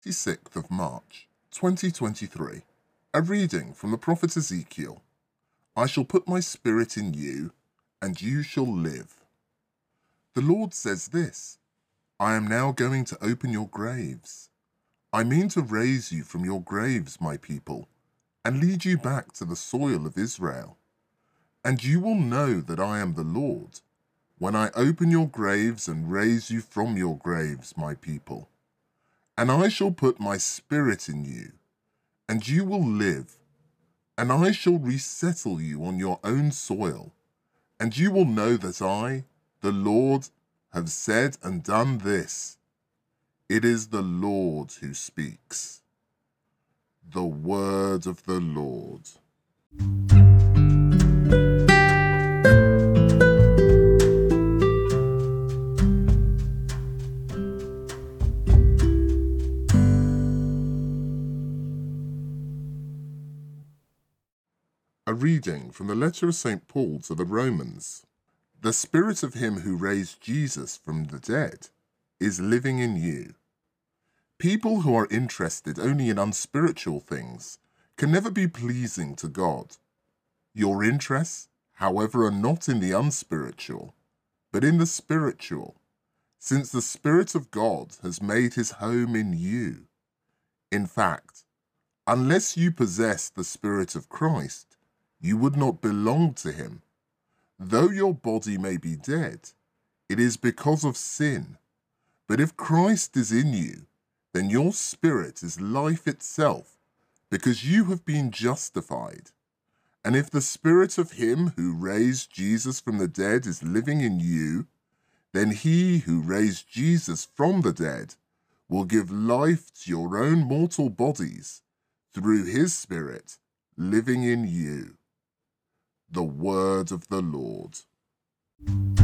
26th of March, 2023. A reading from the prophet Ezekiel. I shall put my spirit in you, and you shall live. The Lord says this, I am now going to open your graves. I mean to raise you from your graves, my people, and lead you back to the soil of Israel. And you will know that I am the Lord, when I open your graves and raise you from your graves, my people. And I shall put my spirit in you, and you will live, and I shall resettle you on your own soil, and you will know that I, the Lord, have said and done this. It is the Lord who speaks. The word of the Lord. A reading from the letter of St. Paul to the Romans. The spirit of him who raised Jesus from the dead is living in you. People who are interested only in unspiritual things can never be pleasing to God. Your interests, however, are not in the unspiritual, but in the spiritual, since the Spirit of God has made his home in you. In fact, unless you possess the Spirit of Christ, you would not belong to him. Though your body may be dead, it is because of sin. But if Christ is in you, then your spirit is life itself, because you have been justified. And if the spirit of him who raised Jesus from the dead is living in you, then he who raised Jesus from the dead will give life to your own mortal bodies through his Spirit living in you. The word of the Lord.